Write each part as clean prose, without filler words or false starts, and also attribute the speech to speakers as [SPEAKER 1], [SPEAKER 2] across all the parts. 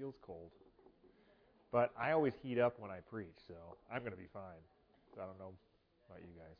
[SPEAKER 1] feels cold. But I always heat up when I preach, so I'm going to be fine. So I don't know about you guys.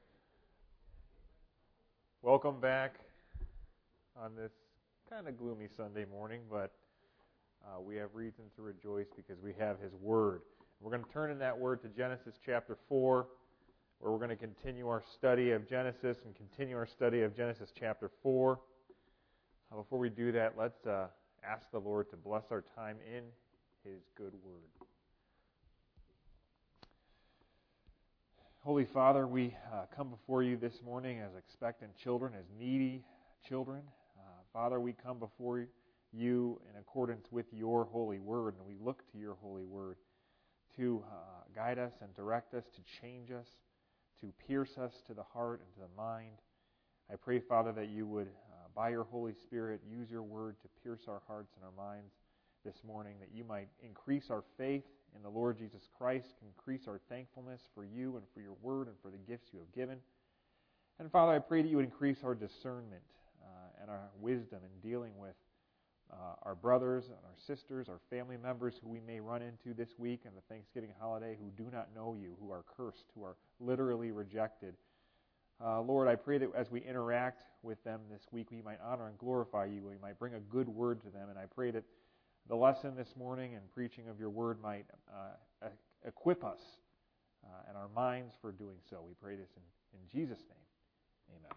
[SPEAKER 1] Welcome back on this kind of gloomy Sunday morning, but we have reason to rejoice because we have His Word. We're going to turn in that Word to Genesis chapter 4, where we're going to continue our study of Genesis and continue our study of Genesis chapter 4. Before we do that, let's ask the Lord to bless our time in His good Word. Holy Father, we come before you this morning as expectant children, as needy children. Father, we come before you in accordance with your holy word, and we look to your holy word to guide us and direct us, to change us, to pierce us to the heart and to the mind. I pray, Father, that you would, by your Holy Spirit, use your word to pierce our hearts and our minds this morning, that you might increase our faith in the Lord Jesus Christ, increase our thankfulness for you and for your word and for the gifts you have given. And Father, I pray that you would increase our discernment and our wisdom in dealing with our brothers and our sisters, our family members who we may run into this week and the Thanksgiving holiday who do not know you, who are cursed, who are literally rejected. Lord, I pray that as we interact with them this week, we might honor and glorify you, we might bring a good word to them, and I pray that the lesson this morning and preaching of your word might equip us and our minds for doing so. We pray this in Jesus' name. Amen.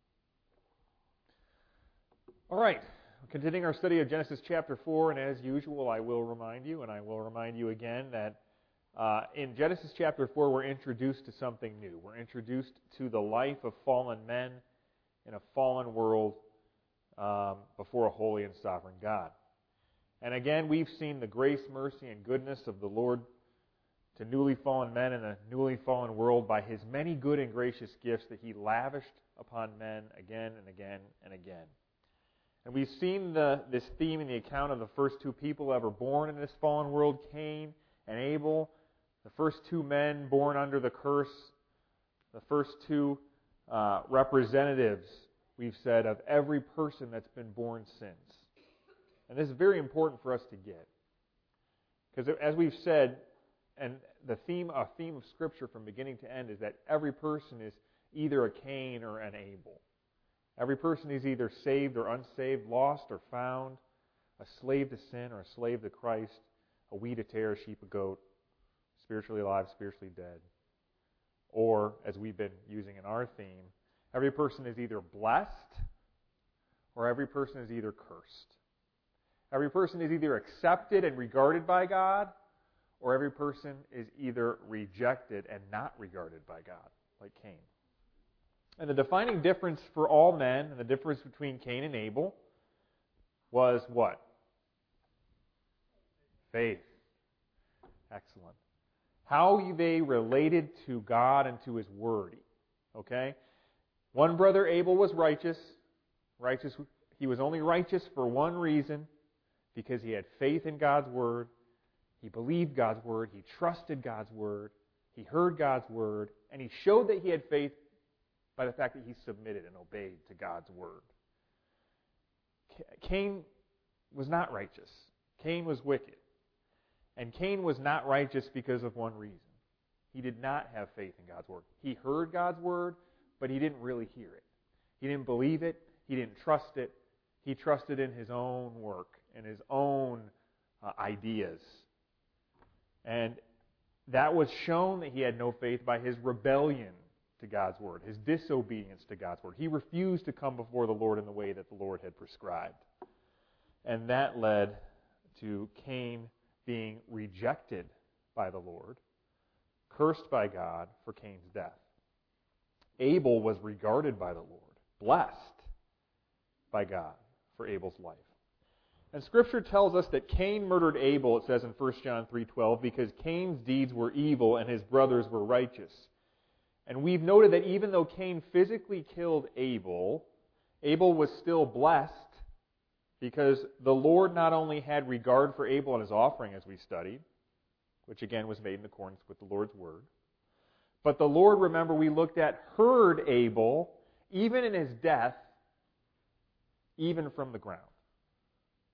[SPEAKER 1] All right. Continuing our study of Genesis chapter 4, and as usual, I will remind you, and I will remind you again, that in Genesis chapter 4, we're introduced to something new. We're introduced to the life of fallen men in a fallen world before a holy and sovereign God. And again, we've seen the grace, mercy, and goodness of the Lord to newly fallen men in a newly fallen world by His many good and gracious gifts that He lavished upon men again and again and again. And we've seen this theme in the account of the first two people ever born in this fallen world, Cain and Abel, the first two men born under the curse, the first two representatives, we've said, of every person that's been born since. And this is very important for us to get. Because as we've said, and a theme of Scripture from beginning to end is that every person is either a Cain or an Abel. Every person is either saved or unsaved, lost or found, a slave to sin or a slave to Christ, a wheat, a tare, a sheep, a goat, spiritually alive, spiritually dead. Or, as we've been using in our theme, every person is either blessed or every person is either cursed. Every person is either accepted and regarded by God, or every person is either rejected and not regarded by God, like Cain. And the defining difference for all men, and the difference between Cain and Abel, was what? Faith. Excellent. How they related to God and to His Word. Okay? One brother, Abel, was righteous. He was only righteous for one reason, because he had faith in God's Word. He believed God's Word. He trusted God's Word. He heard God's Word. And he showed that he had faith by the fact that he submitted and obeyed to God's Word. Cain was not righteous. Cain was wicked. And Cain was not righteous because of one reason. He did not have faith in God's Word. He heard God's Word, but he didn't really hear it. He didn't believe it. He didn't trust it. He trusted in his own work and his own ideas. And that was shown that he had no faith by his rebellion to God's Word, his disobedience to God's Word. He refused to come before the Lord in the way that the Lord had prescribed. And that led to Cain being rejected by the Lord, cursed by God for Cain's death. Abel was regarded by the Lord, blessed by God for Abel's life. And Scripture tells us that Cain murdered Abel, it says in 1 John 3:12, because Cain's deeds were evil and his brothers were righteous. And we've noted that even though Cain physically killed Abel, Abel was still blessed because the Lord not only had regard for Abel and his offering, as we studied, which again was made in accordance with the Lord's Word, but the Lord, remember, we looked at, heard Abel, even in his death, even from the ground.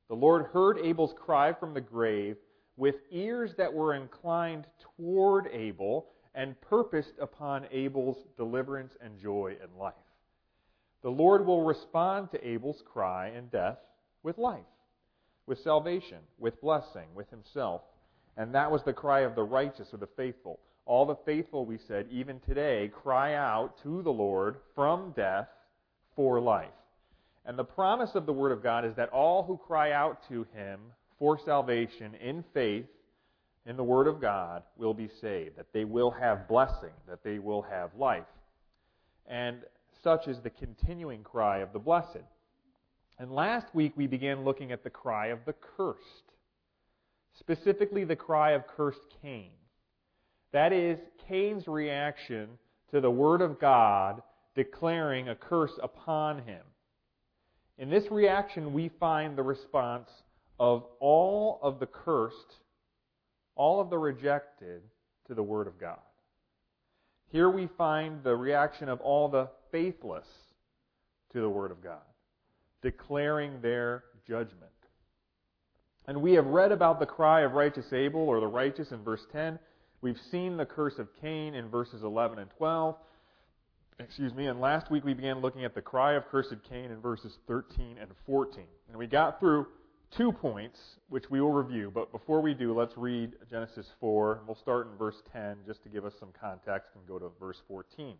[SPEAKER 1] The Lord heard Abel's cry from the grave with ears that were inclined toward Abel and purposed upon Abel's deliverance and joy in life. The Lord will respond to Abel's cry and death with life, with salvation, with blessing, with himself. And that was the cry of the righteous or the faithful. All the faithful, we said, even today, cry out to the Lord from death for life. And the promise of the Word of God is that all who cry out to Him for salvation in faith in the Word of God will be saved, that they will have blessing, that they will have life. And such is the continuing cry of the blessed. And last week we began looking at the cry of the cursed, specifically the cry of cursed Cain. That is Cain's reaction to the Word of God declaring a curse upon him. In this reaction, we find the response of all of the cursed, all of the rejected, to the Word of God. Here we find the reaction of all the faithless to the Word of God, declaring their judgment. And we have read about the cry of righteous Abel, or the righteous, in verse 10. We've seen the curse of Cain in verses 11 and 12. And last week we began looking at the cry of cursed Cain in verses 13 and 14. And we got through 2 points, which we will review. But before we do, let's read Genesis 4. We'll start in verse 10 just to give us some context and go to verse 14.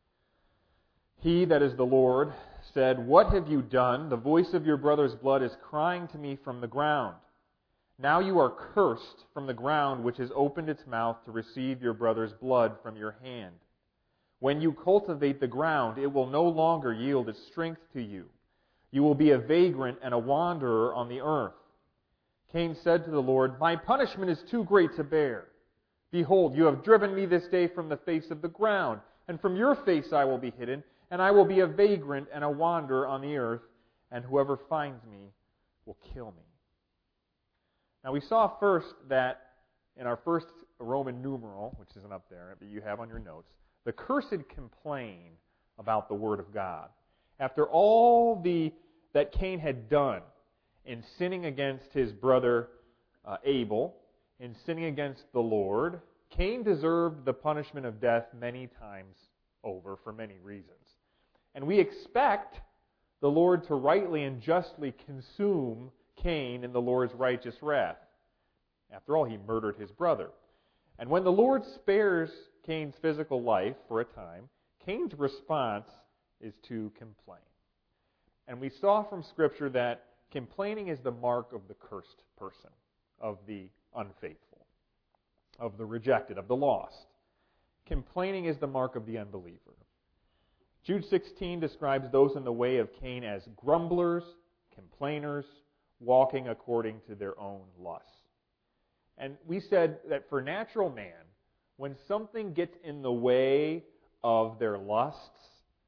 [SPEAKER 1] He, that is the Lord, said, "What have you done? The voice of your brother's blood is crying to me from the ground. Now you are cursed from the ground which has opened its mouth to receive your brother's blood from your hand. When you cultivate the ground, it will no longer yield its strength to you. You will be a vagrant and a wanderer on the earth." Cain said to the Lord, "My punishment is too great to bear. Behold, you have driven me this day from the face of the ground, and from your face I will be hidden, and I will be a vagrant and a wanderer on the earth, and whoever finds me will kill me." Now we saw first that in our first Roman numeral, which isn't up there, but you have on your notes, the cursed complain about the Word of God. After all that Cain had done in sinning against his brother Abel, in sinning against the Lord, Cain deserved the punishment of death many times over for many reasons. And we expect the Lord to rightly and justly consume Cain in the Lord's righteous wrath. After all, he murdered his brother. And when the Lord spares Cain's physical life for a time, Cain's response is to complain. And we saw from Scripture that complaining is the mark of the cursed person, of the unfaithful, of the rejected, of the lost. Complaining is the mark of the unbeliever. Jude 16 describes those in the way of Cain as grumblers, complainers, walking according to their own lusts. And we said that for natural man, when something gets in the way of their lusts,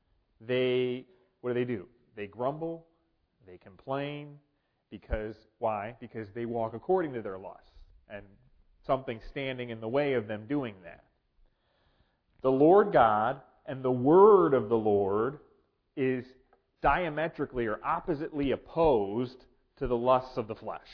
[SPEAKER 1] what do? They grumble, they complain, because why? Because they walk according to their lusts, and something standing in the way of them doing that. The Lord God and the Word of the Lord is diametrically or oppositely opposed to the lusts of the flesh.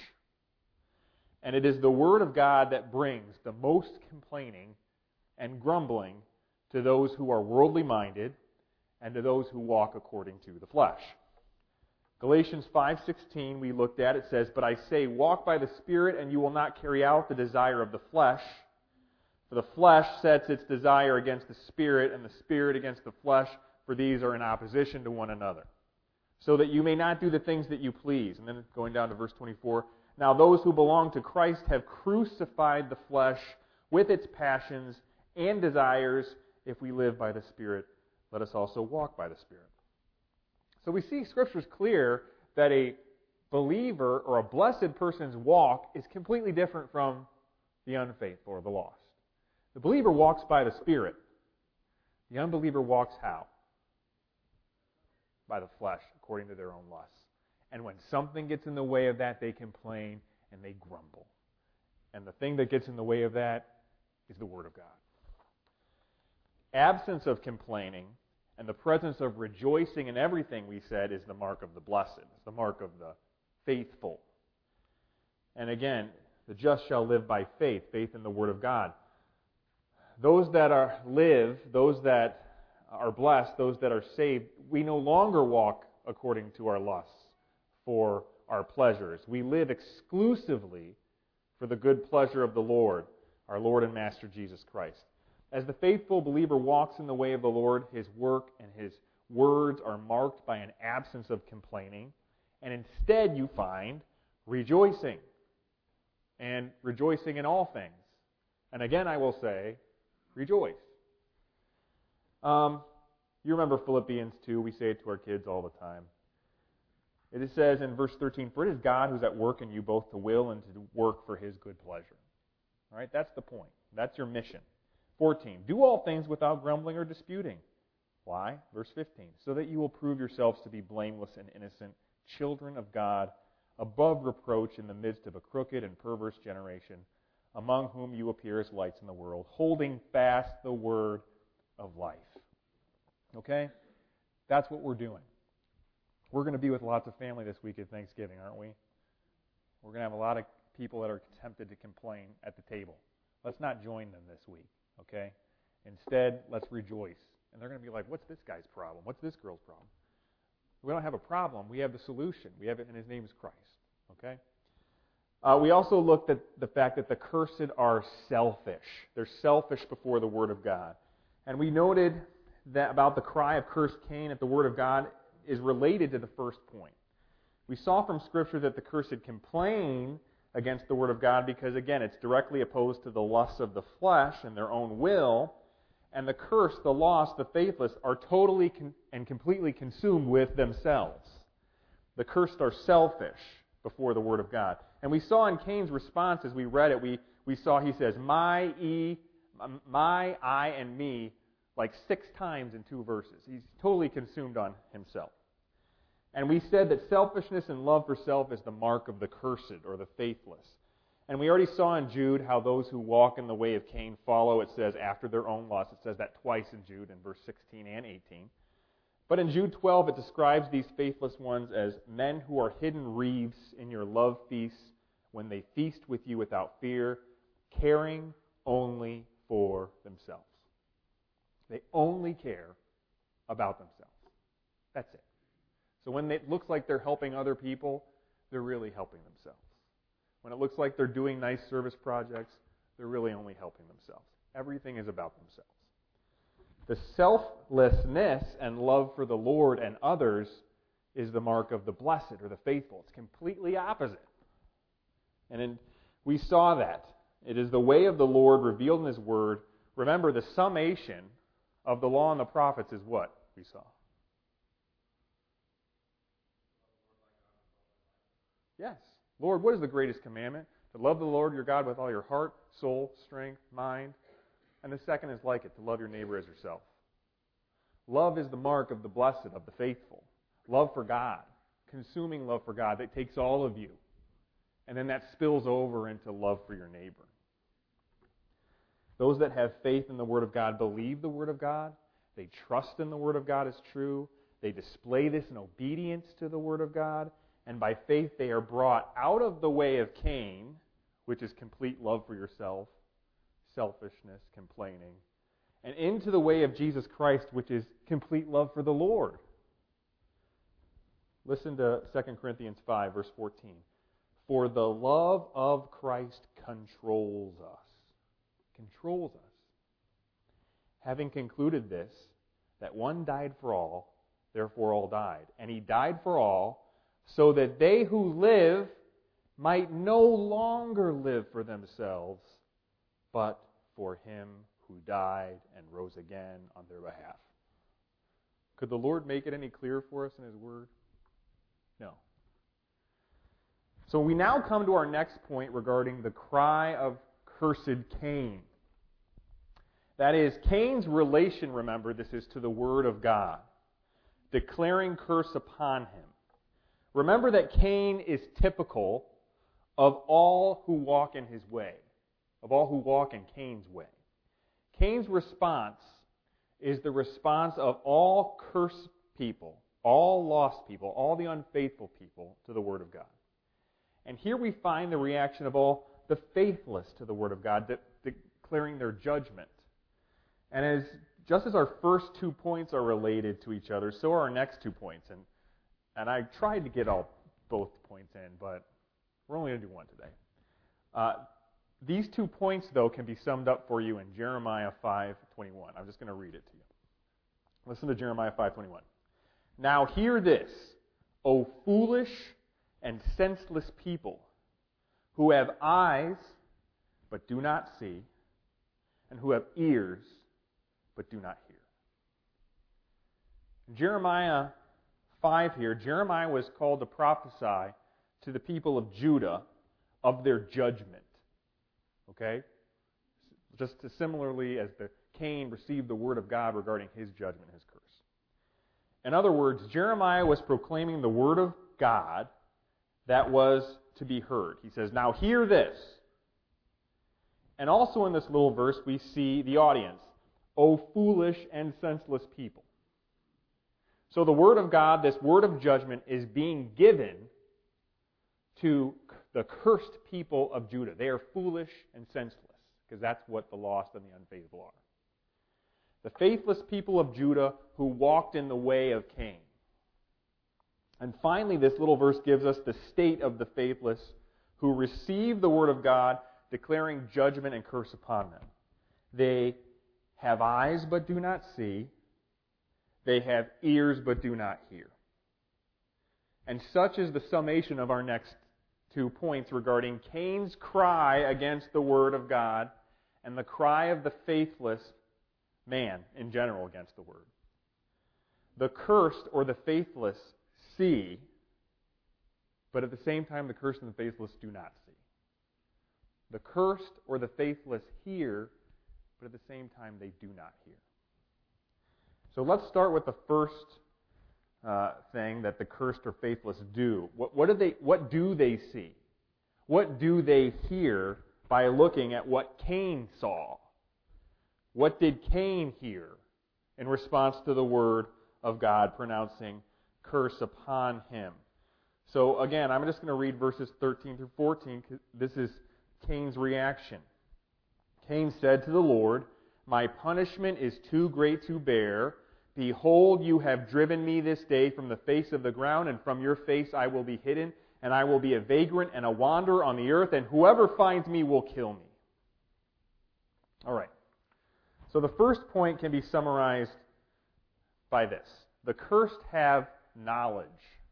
[SPEAKER 1] And it is the Word of God that brings the most complaining and grumbling to those who are worldly minded and to those who walk according to the flesh. Galatians 5:16 we looked at, it says, "But I say, walk by the Spirit, and you will not carry out the desire of the flesh. For the flesh sets its desire against the Spirit, and the Spirit against the flesh, for these are in opposition to one another. So that you may not do the things that you please." And then going down to verse 24, "Now those who belong to Christ have crucified the flesh with its passions and desires. If we live by the Spirit, let us also walk by the Spirit." So we see Scripture's clear that a believer or a blessed person's walk is completely different from the unfaithful or the lost. The believer walks by the Spirit. The unbeliever walks how? By the flesh, according to their own lusts. And when something gets in the way of that, they complain and they grumble. And the thing that gets in the way of that is the Word of God. Absence of complaining and the presence of rejoicing in everything, we said, is the mark of the blessed. It's the mark of the faithful And again, the just shall live by faith, faith in the Word of God. Those that live, those that are blessed, those that are saved, we no longer walk according to our lusts for our pleasures. We live exclusively for the good pleasure of the Lord, our Lord and Master Jesus Christ. As the faithful believer walks in the way of the Lord, his work and his words are marked by an absence of complaining, and instead you find rejoicing, and rejoicing in all things. And again, I will say, rejoice. You remember Philippians 2. We say it to our kids all the time. It says in verse 13, "For it is God who's at work in you both to will and to work for His good pleasure." All right, that's the point. That's your mission. 14, "Do all things without grumbling or disputing." Why? Verse 15, "So that you will prove yourselves to be blameless and innocent, children of God, above reproach in the midst of a crooked and perverse generation, among whom you appear as lights in the world, holding fast the word of life." Okay? That's what we're doing. We're going to be with lots of family this week at Thanksgiving, aren't we? We're going to have a lot of people that are tempted to complain at the table. Let's not join them this week, okay? Instead, let's rejoice. And they're going to be like, "What's this guy's problem? What's this girl's problem?" We don't have a problem. We have the solution. We have it, and His name is Christ, okay? We also looked at the fact that the cursed are selfish. They're selfish before the Word of God. And we noted that about the cry of cursed Cain at the Word of God is related to the first point. We saw from Scripture that the cursed complain against the Word of God because, again, it's directly opposed to the lusts of the flesh and their own will. And the cursed, the lost, the faithless are totally and completely consumed with themselves. The cursed are selfish before the Word of God. And we saw in Cain's response as we read it, we saw he says, my, I, and me, like 6 times in 2 verses. He's totally consumed on himself. And we said that selfishness and love for self is the mark of the cursed or the faithless. And we already saw in Jude how those who walk in the way of Cain follow, it says, after their own lusts. It says that twice in Jude, in verse 16 and 18. But in Jude 12, it describes these faithless ones as men who are hidden reeves in your love feasts when they feast with you without fear, caring only for themselves. They only care about themselves. That's it. So when it looks like they're helping other people, they're really helping themselves. When it looks like they're doing nice service projects, they're really only helping themselves. Everything is about themselves. The selflessness and love for the Lord and others is the mark of the blessed or the faithful. It's completely opposite. And we saw that. It is the way of the Lord revealed in His Word. Remember, the summation of the law and the prophets is what we saw. Yes. Lord, what is the greatest commandment? To love the Lord your God with all your heart, soul, strength, mind. And the second is like it, to love your neighbor as yourself. Love is the mark of the blessed, of the faithful. Love for God, consuming love for God that takes all of you. And then that spills over into love for your neighbor. Those that have faith in the Word of God believe the Word of God. They trust in the Word of God as true. They display this in obedience to the Word of God. And by faith they are brought out of the way of Cain, which is complete love for yourself, selfishness, complaining, and into the way of Jesus Christ, which is complete love for the Lord. Listen to 2 Corinthians 5, verse 14. For the love of Christ controls us. Controls us. Having concluded this, that one died for all, therefore all died. And He died for all, so that they who live might no longer live for themselves, but for Him who died and rose again on their behalf. Could the Lord make it any clearer for us in His Word? No. So we now come to our next point regarding the cry of cursed Cain. That is, Cain's relation, remember, this is to the Word of God, declaring curse upon him. Remember that Cain is typical of all who walk in his way, of all who walk in Cain's way. Cain's response is the response of all cursed people, all lost people, all the unfaithful people to the Word of God. And here we find the reaction of all the faithless to the Word of God, declaring their judgment. And just as our first 2 points are related to each other, so are our next 2 points. And I tried to get both points in, but we're only going to do one today. These 2 points, though, can be summed up for you in Jeremiah 5:21. I'm just going to read it to you. Listen to Jeremiah 5:21. Now hear this, O foolish and senseless people, who have eyes but do not see, and who have ears but do not hear. In Jeremiah 5 here, Jeremiah was called to prophesy to the people of Judah of their judgment. Okay? Just as similarly as Cain received the word of God regarding his judgment, his curse. In other words, Jeremiah was proclaiming the word of God that was to be heard. He says, now hear this. And also in this little verse, we see the audience. O foolish and senseless people. So the word of God, this word of judgment, is being given to the cursed people of Judah. They are foolish and senseless, because that's what the lost and the unfaithful are. The faithless people of Judah who walked in the way of Cain. And finally, this little verse gives us the state of the faithless who receive the word of God, declaring judgment and curse upon them. They have eyes but do not see. They have ears but do not hear. And such is the summation of our next 2 points regarding Cain's cry against the word of God and the cry of the faithless man in general against the word. The cursed or the faithless see, but at the same time the cursed and the faithless do not see. The cursed or the faithless hear, but at the same time they do not hear. So let's start with the first thing that the cursed or faithless do. What do they see? What do they hear by looking at what Cain saw? What did Cain hear in response to the word of God pronouncing curse upon him? So again, I'm just going to read verses 13 through 14. This is Cain's reaction. Cain said to the Lord, my punishment is too great to bear. Behold, you have driven me this day from the face of the ground, and from your face I will be hidden, and I will be a vagrant and a wanderer on the earth, and whoever finds me will kill me. All right. So the first point can be summarized by this. The cursed have knowledge.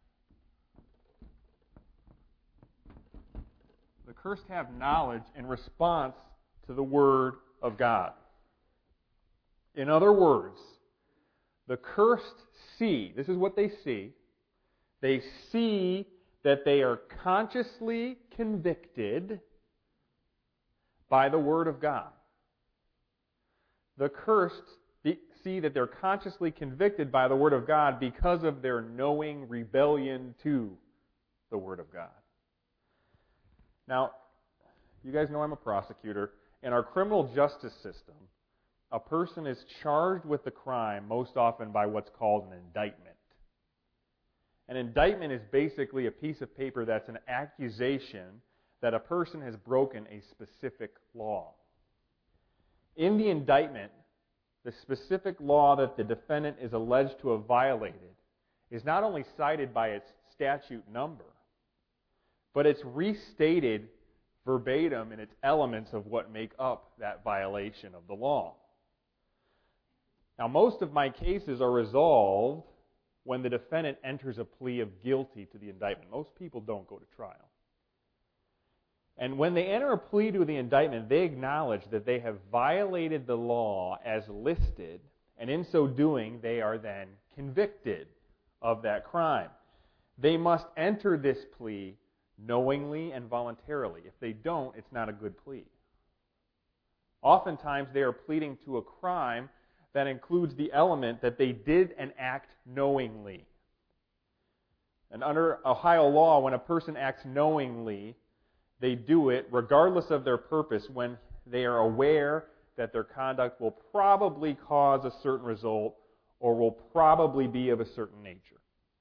[SPEAKER 1] The cursed have knowledge in response to the word of God. In other words, the cursed see, this is what they see, they see that they are consciously convicted by the word of God. The cursed see that they're consciously convicted by the word of God because of their knowing rebellion to the word of God. Now, you guys know I'm a prosecutor. In our criminal justice system, a person is charged with the crime most often by what's called an indictment. An indictment is basically a piece of paper that's an accusation that a person has broken a specific law. In the indictment, the specific law that the defendant is alleged to have violated is not only cited by its statute number, but it's restated verbatim in its elements of what make up that violation of the law. Now, most of my cases are resolved when the defendant enters a plea of guilty to the indictment. Most people don't go to trial. And when they enter a plea to the indictment, they acknowledge that they have violated the law as listed, and in so doing, they are then convicted of that crime. They must enter this plea knowingly and voluntarily. If they don't, it's not a good plea. Oftentimes, they are pleading to a crime that includes the element that they did an act knowingly. And under Ohio law, when a person acts knowingly, they do it regardless of their purpose when they are aware that their conduct will probably cause a certain result or will probably be of a certain nature.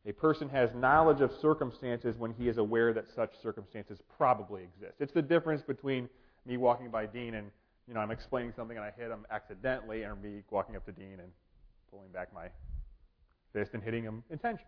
[SPEAKER 1] A person has knowledge of circumstances when he is aware that such circumstances probably exist. It's the difference between me walking by Dean and, I'm explaining something and I hit him accidentally, and me walking up to Dean and pulling back my fist and hitting him intentionally.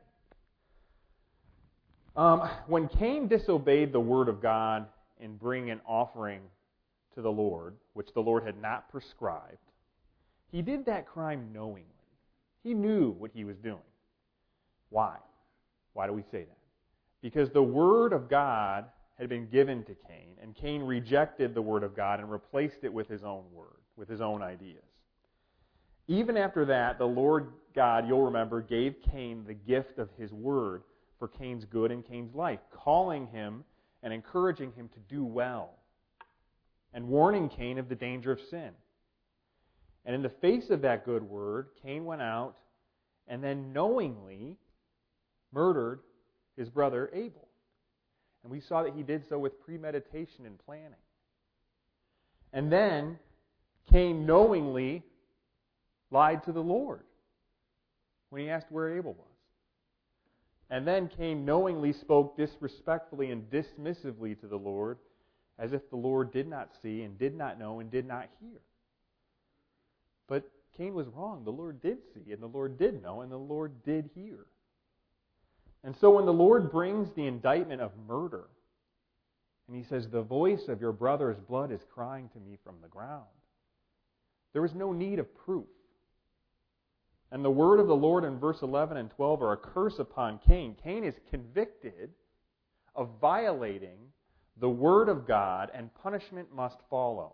[SPEAKER 1] When Cain disobeyed the word of God in bringing an offering to the Lord, which the Lord had not prescribed, he did that crime knowingly. He knew what he was doing. Why? Why do we say that? Because the word of God had been given to Cain, and Cain rejected the word of God and replaced it with his own word, with his own ideas. Even after that, the Lord God, you'll remember, gave Cain the gift of his word for Cain's good and Cain's life, calling him and encouraging him to do well, and warning Cain of the danger of sin. And in the face of that good word, Cain went out and then knowingly murdered his brother Abel. And we saw that he did so with premeditation and planning. And then Cain knowingly lied to the Lord when he asked where Abel was. And then Cain knowingly spoke disrespectfully and dismissively to the Lord, as if the Lord did not see and did not know and did not hear. But Cain was wrong. The Lord did see, and the Lord did know, and the Lord did hear. And so when the Lord brings the indictment of murder, and he says, "The voice of your brother's blood is crying to me from the ground," there was no need of proof. And the word of the Lord in verse 11 and 12 are a curse upon Cain. Cain is convicted of violating the word of God, and punishment must follow.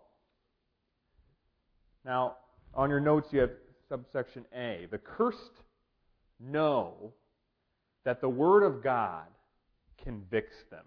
[SPEAKER 1] Now, on your notes you have subsection A. The cursed know that the word of God convicts them.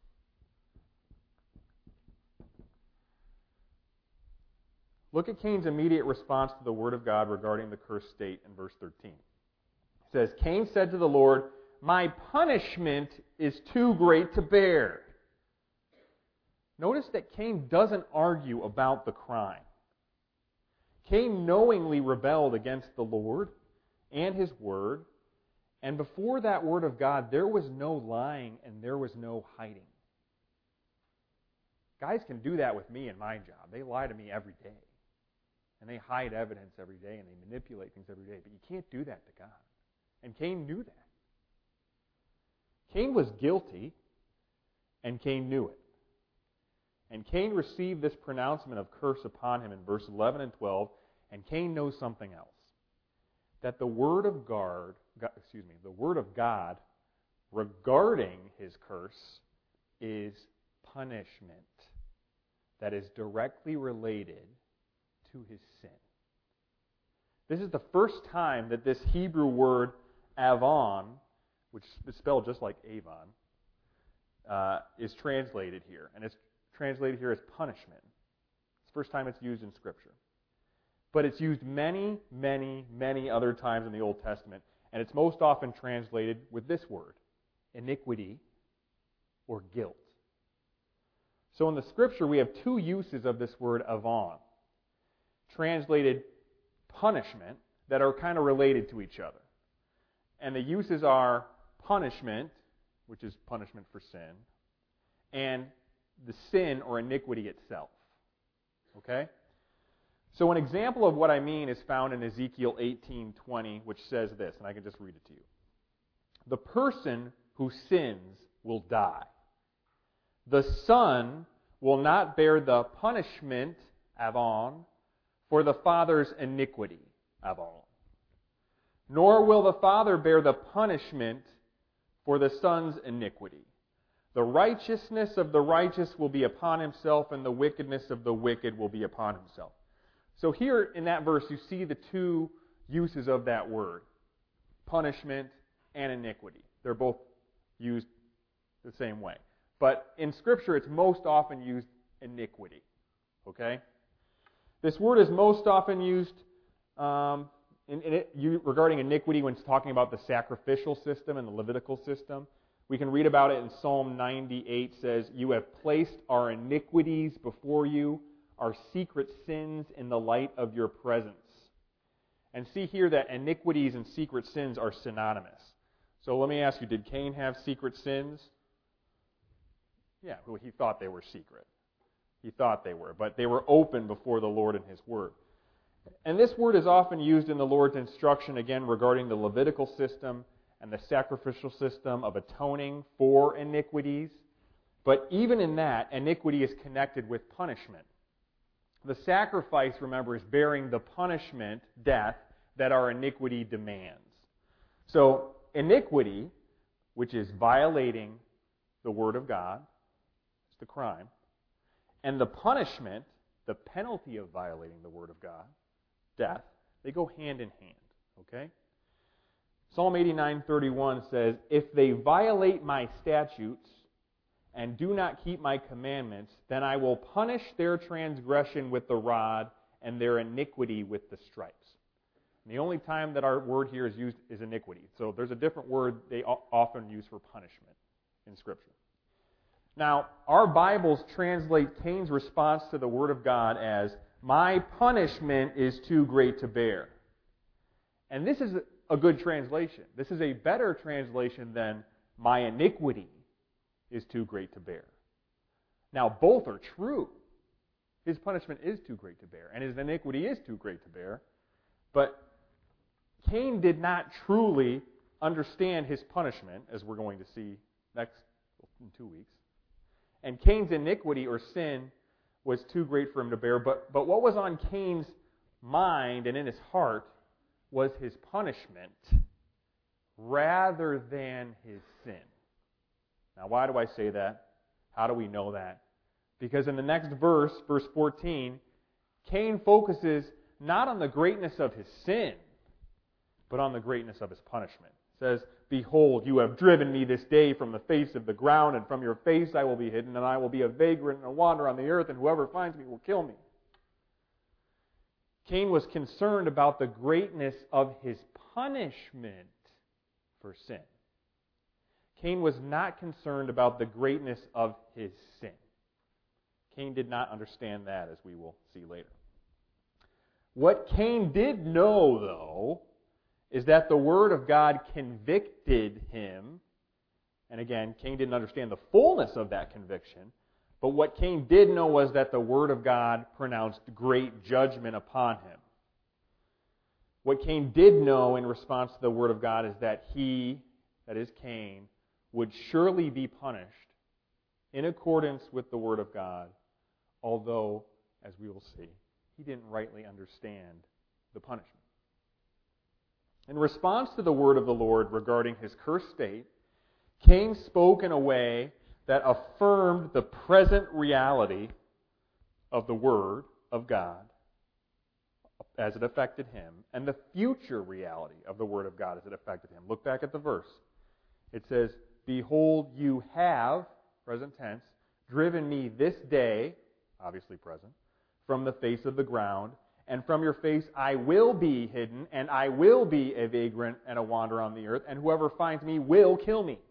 [SPEAKER 1] Look at Cain's immediate response to the word of God regarding the cursed state in verse 13. It says, Cain said to the Lord, "My punishment is too great to bear." Notice that Cain doesn't argue about the crime. Cain knowingly rebelled against the Lord and his word, and before that word of God, there was no lying and there was no hiding. Guys can do that with me in my job. They lie to me every day. And they hide evidence every day, and they manipulate things every day. But you can't do that to God. And Cain knew that. Cain was guilty, and Cain knew it. And Cain received this pronouncement of curse upon him in verse 11 and 12, and Cain knows something else. That the word of God regarding his curse is punishment that is directly related to his sin. This is the first time that this Hebrew word avon, which is spelled just like Avon, is translated here. And it's translated here as punishment. It's the first time it's used in Scripture. But it's used many, many, many other times in the Old Testament. And it's most often translated with this word, iniquity or guilt. So in the Scripture, we have two uses of this word avon, translated punishment, that are kind of related to each other. And the uses are punishment, which is punishment for sin, and the sin or iniquity itself. Okay? So an example of what I mean is found in Ezekiel 18:20, which says this, and I can just read it to you. "The person who sins will die. The son will not bear the punishment, avon, for the father's iniquity, avon. Nor will the father bear the punishment for the son's iniquity. The righteousness of the righteous will be upon himself, and the wickedness of the wicked will be upon himself." So here in that verse, you see the two uses of that word, punishment and iniquity. They're both used the same way. But in Scripture, it's most often used iniquity. Okay? This word is most often used regarding iniquity when it's talking about the sacrificial system and the Levitical system. We can read about it in Psalm 98. Says, "You have placed our iniquities before you, our secret sins in the light of your presence." And see here that iniquities and secret sins are synonymous. So let me ask you, did Cain have secret sins? Yeah, well, he thought they were secret. He thought they were, but they were open before the Lord and His Word. And this word is often used in the Lord's instruction, again, regarding the Levitical system and the sacrificial system of atoning for iniquities. But even in that, iniquity is connected with punishment. The sacrifice, remember, is bearing the punishment, death, that our iniquity demands. So, iniquity, which is violating the Word of God, is the crime. And the punishment, the penalty of violating the Word of God, death, they go hand in hand. Okay? Psalm 89:31 says, "If they violate my statutes and do not keep my commandments, then I will punish their transgression with the rod and their iniquity with the stripes." And the only time that our word here is used is iniquity. So there's a different word they often use for punishment in Scripture. Now, our Bibles translate Cain's response to the Word of God as, "My punishment is too great to bear." And this is a good translation. This is a better translation than, "My iniquity is too great to bear." Now, both are true. His punishment is too great to bear, and his iniquity is too great to bear. But Cain did not truly understand his punishment, as we're going to see in 2 weeks. And Cain's iniquity or sin was too great for him to bear. But what was on Cain's mind and in his heart was his punishment rather than his sin. Now, why do I say that? How do we know that? Because in the next verse, verse 14, Cain focuses not on the greatness of his sin, but on the greatness of his punishment. It says, "Behold, you have driven me this day from the face of the ground, and from your face I will be hidden, and I will be a vagrant and a wanderer on the earth, and whoever finds me will kill me." Cain was concerned about the greatness of his punishment for sin. Cain was not concerned about the greatness of his sin. Cain did not understand that, as we will see later. What Cain did know, though, is that the Word of God convicted him. And again, Cain didn't understand the fullness of that conviction. But what Cain did know was that the Word of God pronounced great judgment upon him. What Cain did know in response to the Word of God is that he, that is Cain, would surely be punished in accordance with the Word of God, although, as we will see, he didn't rightly understand the punishment. In response to the word of the Lord regarding his cursed state, Cain spoke in a way that affirmed the present reality of the Word of God as it affected him, and the future reality of the Word of God as it affected him. Look back at the verse. It says, "Behold, you have," present tense, "driven me this day," obviously present, "from the face of the ground, and from your face I will be hidden, and I will be a vagrant and a wanderer on the earth, and whoever finds me will kill me."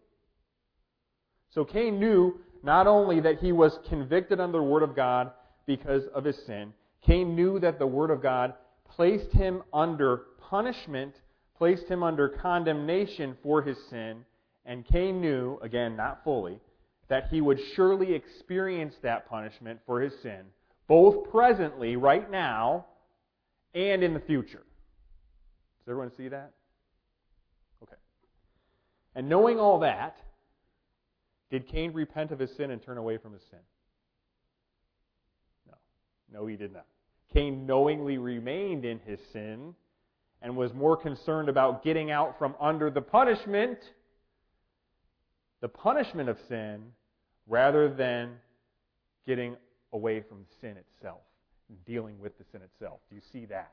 [SPEAKER 1] So Cain knew not only that he was convicted under the Word of God because of his sin, Cain knew that the Word of God placed him under punishment, placed him under condemnation for his sin, and Cain knew, again, not fully, that he would surely experience that punishment for his sin, both presently, right now, and in the future. Does everyone see that? Okay. And knowing all that, did Cain repent of his sin and turn away from his sin? No. No, he did not. Cain knowingly remained in his sin and was more concerned about getting out from under the punishment of sin, rather than getting away from sin itself and dealing with the sin itself. Do you see that?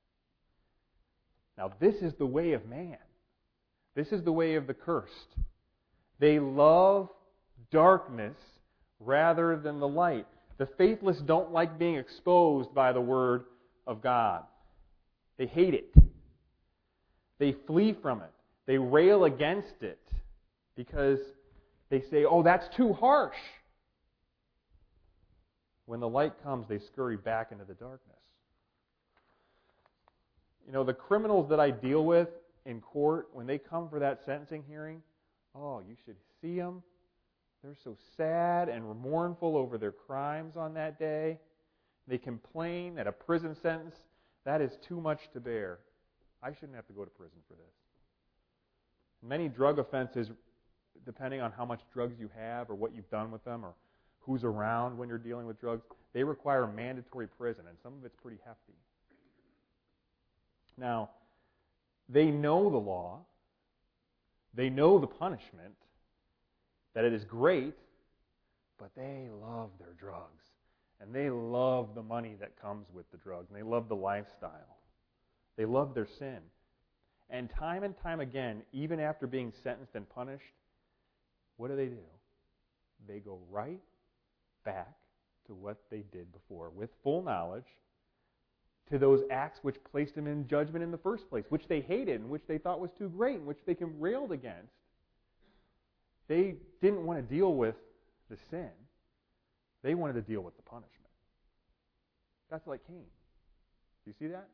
[SPEAKER 1] Now, this is the way of man. This is the way of the cursed. They love darkness rather than the light. The faithless don't like being exposed by the Word of God. They hate it. They flee from it. They rail against it because they say, "Oh, that's too harsh." When the light comes, they scurry back into the darkness. You know, the criminals that I deal with, in court, when they come for that sentencing hearing, oh, you should see them. They're so sad and mournful over their crimes on that day. They complain that a prison sentence, that is too much to bear. I shouldn't have to go to prison for this. Many drug offenses, depending on how much drugs you have or what you've done with them or who's around when you're dealing with drugs, they require mandatory prison, and some of it's pretty hefty. Now, they know the law. They know the punishment, that it is great, but they love their drugs. And they love the money that comes with the drugs. And they love the lifestyle. They love their sin. And time again, even after being sentenced and punished, what do? They go right back to what they did before, with full knowledge, to those acts which placed them in judgment in the first place, which they hated and which they thought was too great and which they railed against. They didn't want to deal with the sin. They wanted to deal with the punishment. That's like Cain. Do you see that?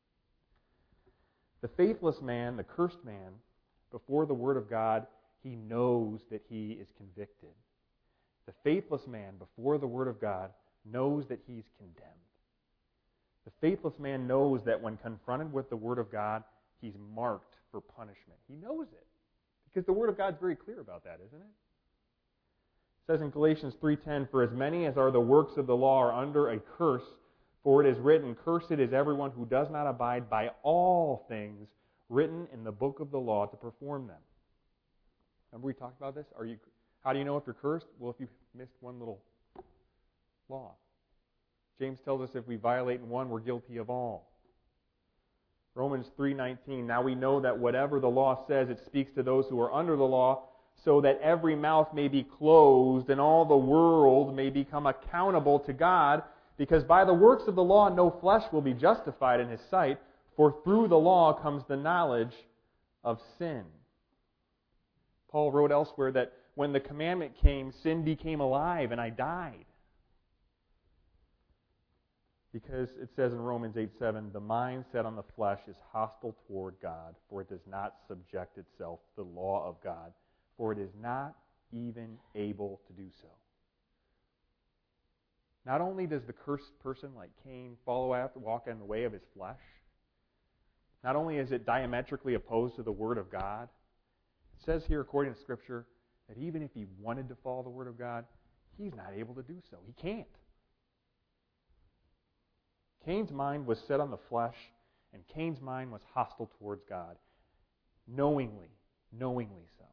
[SPEAKER 1] The faithless man, the cursed man, before the Word of God, he knows that he is convicted. The faithless man, before the Word of God, knows that he's condemned. The faithless man knows that when confronted with the Word of God, he's marked for punishment. He knows it. Because the Word of God's very clear about that, isn't it? It says in Galatians 3:10, "For as many as are the works of the law are under a curse, for it is written, Cursed is everyone who does not abide by all things written in the book of the law to perform them." Remember we talked about this? How do you know if you're cursed? Well, if you missed one little law. James tells us if we violate in one, we're guilty of all. Romans 3:19, "Now we know that whatever the law says, it speaks to those who are under the law, so that every mouth may be closed and all the world may become accountable to God, because by the works of the law no flesh will be justified in his sight, for through the law comes the knowledge of sin." Paul wrote elsewhere that when the commandment came, sin became alive and I died. Because it says in Romans 8:7, "The mind set on the flesh is hostile toward God, for it does not subject itself to the law of God, for it is not even able to do so." Not only does the cursed person like Cain walk in the way of his flesh, not only is it diametrically opposed to the Word of God, it says here according to Scripture that even if he wanted to follow the Word of God, he's not able to do so. He can't. Cain's mind was set on the flesh, and Cain's mind was hostile towards God. Knowingly so.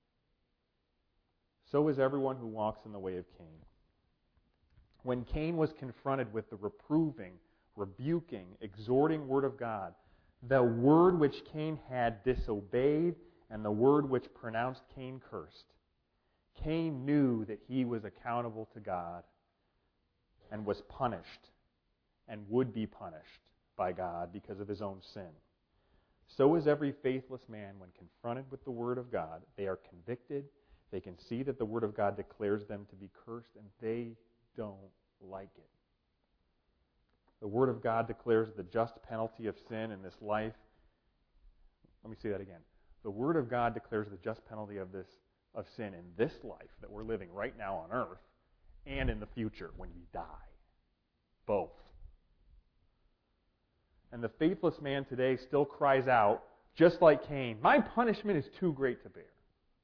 [SPEAKER 1] So is everyone who walks in the way of Cain. When Cain was confronted with the reproving, rebuking, exhorting Word of God, the word which Cain had disobeyed and the word which pronounced Cain cursed, Cain knew that he was accountable to God and was punished and would be punished by God because of his own sin. So is every faithless man when confronted with the Word of God. They are convicted. They can see that the Word of God declares them to be cursed, and they don't like it. The Word of God declares the just penalty of sin in this life. Let me say that again. The Word of God declares the just penalty of sin in this life that we're living right now on earth and in the future when we die. Both. And the faithless man today still cries out, just like Cain, "My punishment is too great to bear."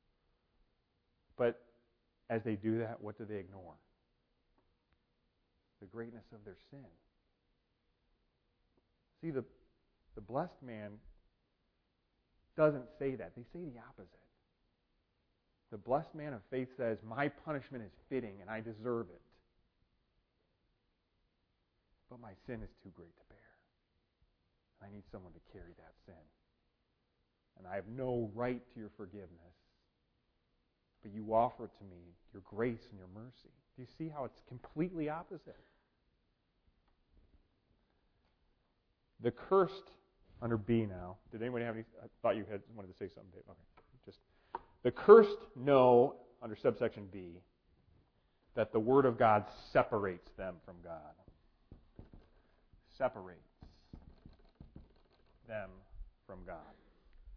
[SPEAKER 1] But as they do that, what do they ignore? The greatness of their sin. See, the blessed man doesn't say that. They say the opposite. The blessed man of faith says, "My punishment is fitting and I deserve it. But my sin is too great to bear. I need someone to carry that sin. And I have no right to your forgiveness. But you offer to me your grace and your mercy." Do you see how it's completely opposite? The cursed, under B now. Did anybody have any? I thought you wanted to say something, Dave. Okay. The cursed know, under subsection B, that the Word of God separates them from God. Separates them from God.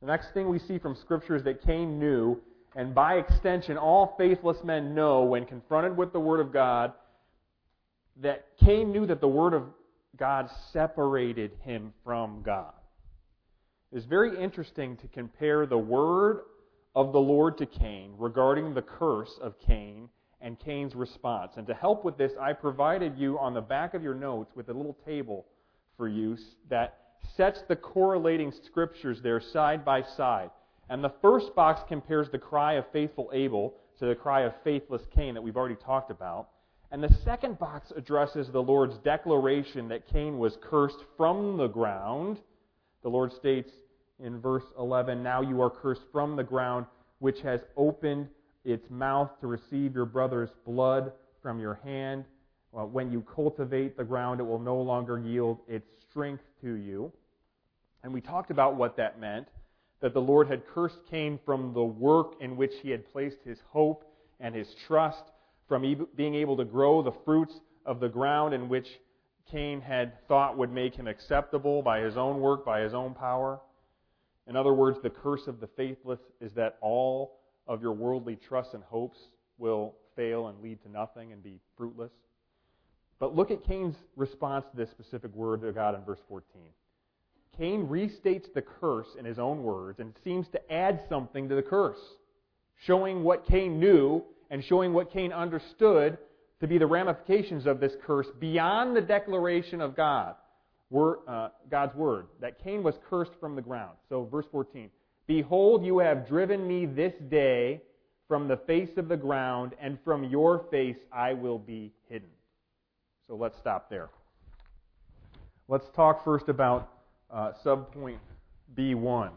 [SPEAKER 2] The next thing we see from Scripture is that Cain knew, and by extension all faithless men know when confronted with the Word of God, that Cain knew that the Word of God separated him from God. It's very interesting to compare the word of the Lord to Cain regarding the curse of Cain and Cain's response. And to help with this, I provided you on the back of your notes with a little table for you that sets the correlating scriptures there side by side. And the first box compares the cry of faithful Abel to the cry of faithless Cain that we've already talked about. And the second box addresses the Lord's declaration that Cain was cursed from the ground. The Lord states in verse 11, "Now you are cursed from the ground, which has opened its mouth to receive your brother's blood from your hand. When you cultivate the ground, it will no longer yield its strength to you." And we talked about what that meant, that the Lord had cursed Cain from the work in which he had placed his hope and his trust, from being able to grow the fruits of the ground in which Cain had thought would make him acceptable by his own work, by his own power. In other words, the curse of the faithless is that all of your worldly trusts and hopes will fail and lead to nothing and be fruitless. But look at Cain's response to this specific word of God in verse 14. Cain restates the curse in his own words and seems to add something to the curse, showing what Cain knew and showing what Cain understood to be the ramifications of this curse beyond the declaration of God's word, that Cain was cursed from the ground. So verse 14, "Behold, you have driven me this day from the face of the ground, and from your face I will be hidden." So let's stop there. Let's talk first about subpoint B1.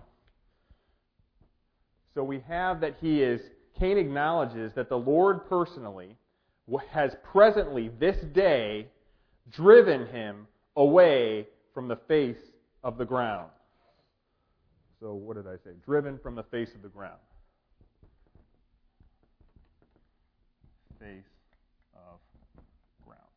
[SPEAKER 2] So we have that Cain acknowledges that the Lord personally has presently, this day, driven him away from the face of the ground. So what did I say? Driven from the face of the ground. Face of ground.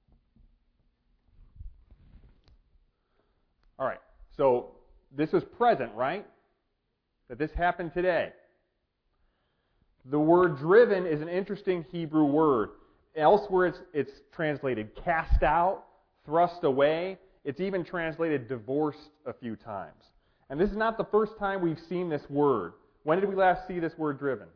[SPEAKER 2] All right. So this is present, right? That this happened today. The word driven is an interesting Hebrew word. Elsewhere it's translated cast out, thrust away. It's even translated divorced a few times. And this is not the first time we've seen this word. When did we last see this word driven?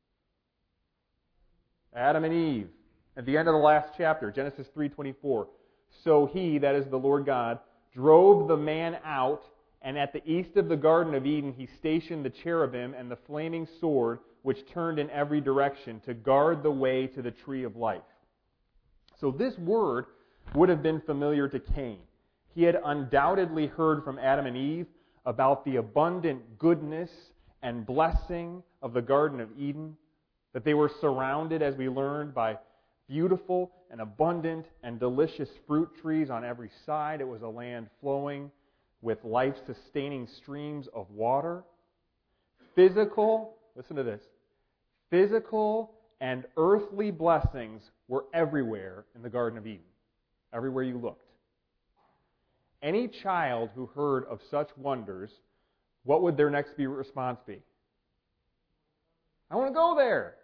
[SPEAKER 2] Adam and Eve. At the end of the last chapter, Genesis 3:24. "So he," that is the Lord God, "drove the man out, and at the east of the Garden of Eden he stationed the cherubim and the flaming sword, which turned in every direction to guard the way to the tree of life." So this word would have been familiar to Cain. He had undoubtedly heard from Adam and Eve about the abundant goodness and blessing of the Garden of Eden, that they were surrounded, as we learned, by beautiful and abundant and delicious fruit trees on every side. It was a land flowing with life-sustaining streams of water. Listen to this, physical and earthly blessings were everywhere in the Garden of Eden, everywhere you looked. Any child who heard of such wonders, what would their next response be? I want to go there.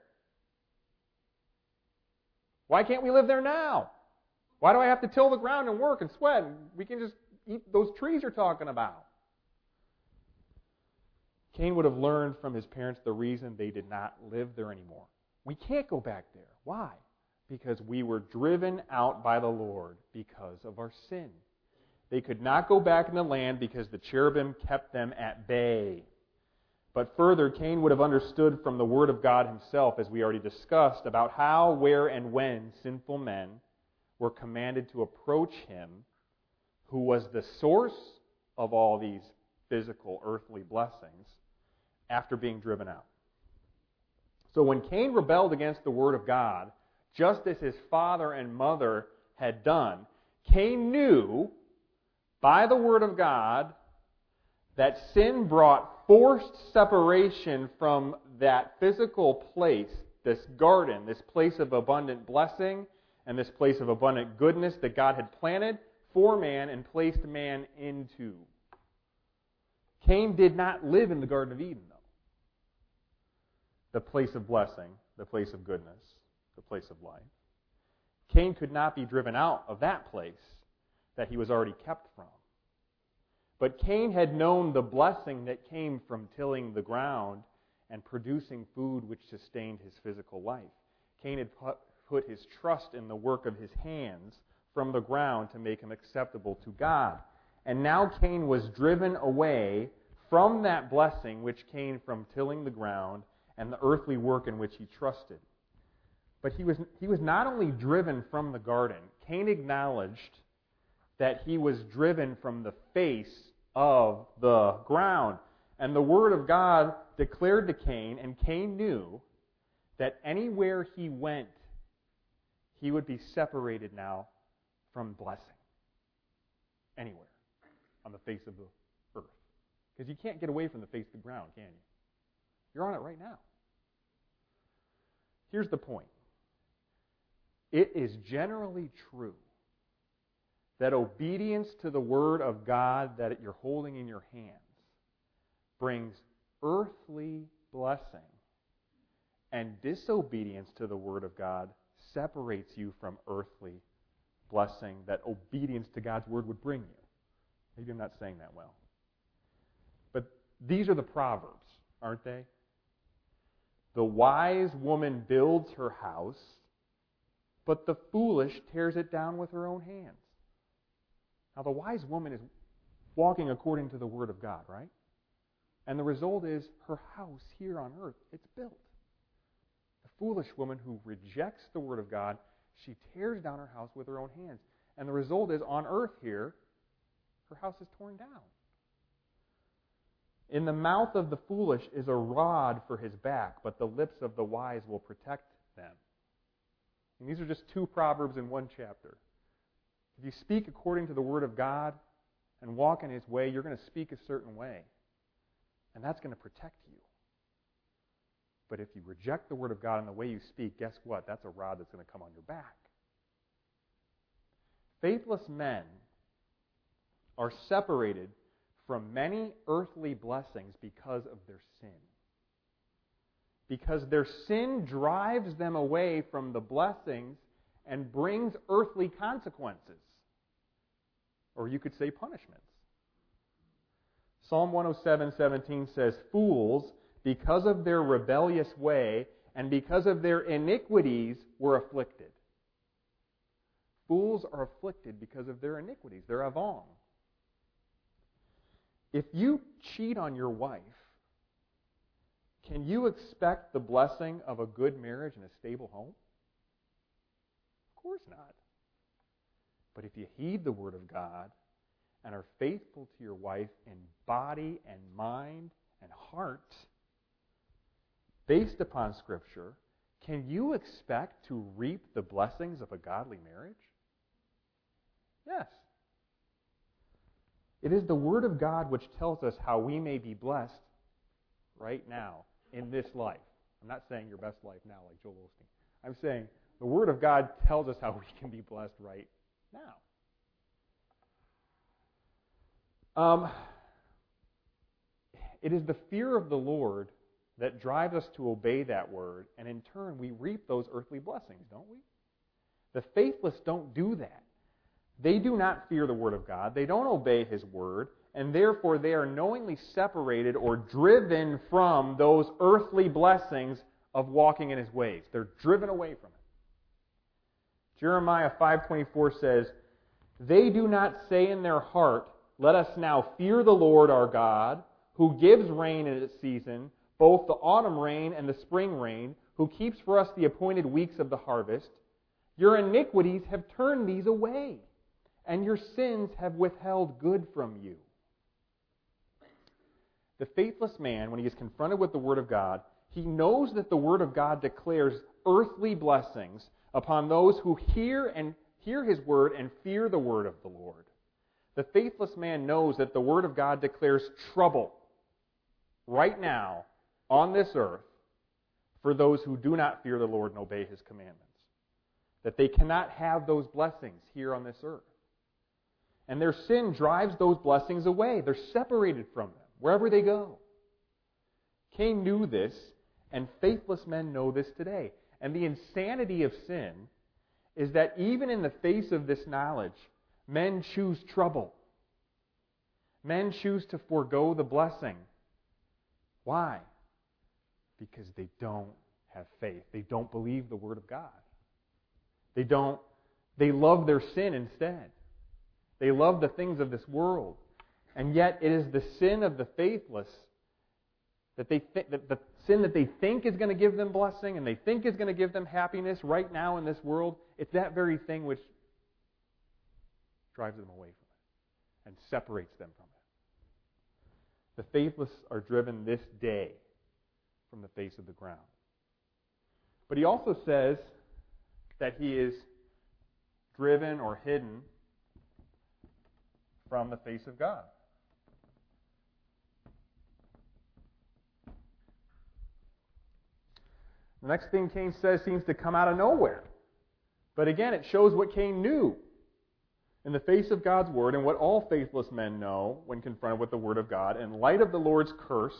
[SPEAKER 2] Why can't we live there now? Why do I have to till the ground and work and sweat? We can just eat those trees you're talking about. Cain would have learned from his parents the reason they did not live there anymore. We can't go back there. Why? Because we were driven out by the Lord because of our sin. They could not go back in the land because the cherubim kept them at bay. But further, Cain would have understood from the Word of God himself, as we already discussed, about how, where, and when sinful men were commanded to approach him, who was the source of all these physical, earthly blessings, after being driven out. So when Cain rebelled against the Word of God, just as his father and mother had done, Cain knew by the Word of God that sin brought forced separation from that physical place, this garden, this place of abundant blessing, and this place of abundant goodness that God had planted for man and placed man into. Cain did not live in the Garden of Eden, though. The place of blessing, the place of goodness, the place of life. Cain could not be driven out of that place that he was already kept from. But Cain had known the blessing that came from tilling the ground and producing food which sustained his physical life. Cain had put his trust in the work of his hands from the ground to make him acceptable to God. And now Cain was driven away from that blessing which came from tilling the ground and the earthly work in which he trusted. But he was not only driven from the garden. Cain acknowledged that he was driven from the face of the ground. And the Word of God declared to Cain, and Cain knew that anywhere he went, he would be separated now from blessing. Anywhere on the face of the earth. Because you can't get away from the face of the ground, can you? You're on it right now. Here's the point. It is generally true that obedience to the Word of God that you're holding in your hands brings earthly blessing, and disobedience to the Word of God separates you from earthly blessing that obedience to God's Word would bring you. Maybe I'm not saying that well. But these are the Proverbs, aren't they? The wise woman builds her house, but the foolish tears it down with her own hands. Now, the wise woman is walking according to the Word of God, right? And the result is her house here on earth, it's built. The foolish woman who rejects the Word of God, she tears down her house with her own hands. And the result is, on earth here, her house is torn down. In the mouth of the foolish is a rod for his back, but the lips of the wise will protect them. And these are just two Proverbs in one chapter. If you speak according to the Word of God and walk in His way, you're going to speak a certain way. And that's going to protect you. But if you reject the Word of God and the way you speak, guess what? That's a rod that's going to come on your back. Faithless men are separated from many earthly blessings because of their sin. Because their sin drives them away from the blessings and brings earthly consequences. Or you could say punishments. Psalm 107:17 says, "Fools, because of their rebellious way and because of their iniquities, were afflicted." Fools are afflicted because of their iniquities. They're avon. If you cheat on your wife, can you expect the blessing of a good marriage and a stable home? Of course not. But if you heed the Word of God and are faithful to your wife in body and mind and heart, based upon Scripture, can you expect to reap the blessings of a godly marriage? Yes. It is the Word of God which tells us how we may be blessed right now in this life. I'm not saying your best life now like Joel Osteen. I'm saying the Word of God tells us how we can be blessed right now. It is the fear of the Lord that drives us to obey that Word, and in turn we reap those earthly blessings, don't we? The faithless don't do that. They do not fear the Word of God. They don't obey His Word, and therefore they are knowingly separated or driven from those earthly blessings of walking in His ways. They're driven away from it. Jeremiah 5:24 says, "They do not say in their heart, 'Let us now fear the Lord our God, who gives rain in its season, both the autumn rain and the spring rain, who keeps for us the appointed weeks of the harvest. Your iniquities have turned these away, and your sins have withheld good from you.'" The faithless man, when he is confronted with the Word of God, he knows that the Word of God declares earthly blessings upon those who hear His Word and fear the Word of the Lord. The faithless man knows that the Word of God declares trouble right now on this earth for those who do not fear the Lord and obey His commandments. That they cannot have those blessings here on this earth. And their sin drives those blessings away. They're separated from them. wherever they go. Cain knew this, and faithless men know this today. And the insanity of sin is that even in the face of this knowledge, men choose trouble. Men choose to forego the blessing. Why? Because they don't have faith. They don't believe the Word of God. They love their sin instead. They love the things of this world. And yet it is the sin of the faithless that the sin that they think is going to give them blessing and they think is going to give them happiness right now in this world, it's that very thing which drives them away from it and separates them from it. The faithless are driven this day from the face of the ground. But he also says that he is driven or hidden from the face of God. The next thing Cain says seems to come out of nowhere. But again, it shows what Cain knew in the face of God's Word and what all faithless men know when confronted with the Word of God. In light of the Lord's curse,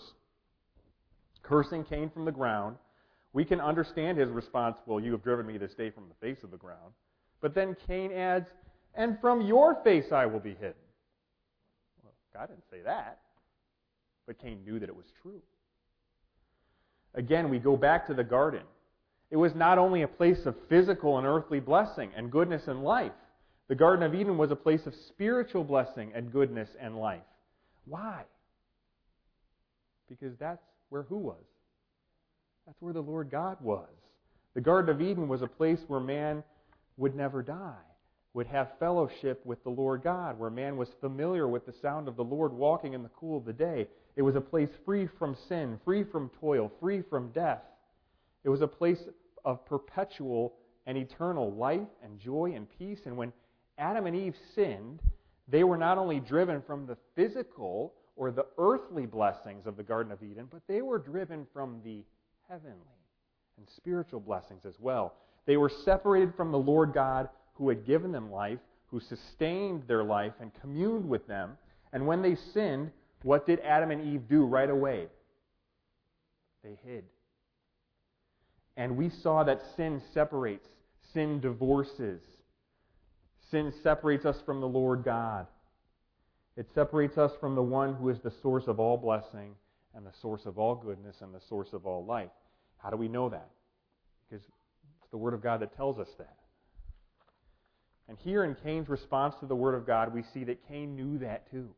[SPEAKER 2] cursing Cain from the ground, we can understand his response, well, you have driven me this day from the face of the ground. But then Cain adds, and from your face I will be hidden. Well, God didn't say that. But Cain knew that it was true. Again, we go back to the garden. It was not only a place of physical and earthly blessing and goodness and life. The Garden of Eden was a place of spiritual blessing and goodness and life. Why? Because that's where who was? That's where the Lord God was. The Garden of Eden was a place where man would never die, would have fellowship with the Lord God, where man was familiar with the sound of the Lord walking in the cool of the day. It was a place free from sin, free from toil, free from death. It was a place of perpetual and eternal life and joy and peace. And when Adam and Eve sinned, they were not only driven from the physical or the earthly blessings of the Garden of Eden, but they were driven from the heavenly and spiritual blessings as well. They were separated from the Lord God who had given them life, who sustained their life and communed with them. And when they sinned, what did Adam and Eve do right away? They hid. And we saw that sin separates. Sin divorces. Sin separates us from the Lord God. It separates us from the one who is the source of all blessing and the source of all goodness and the source of all life. How do we know that? Because it's the Word of God that tells us that. And here in Cain's response to the Word of God, we see that Cain knew that too.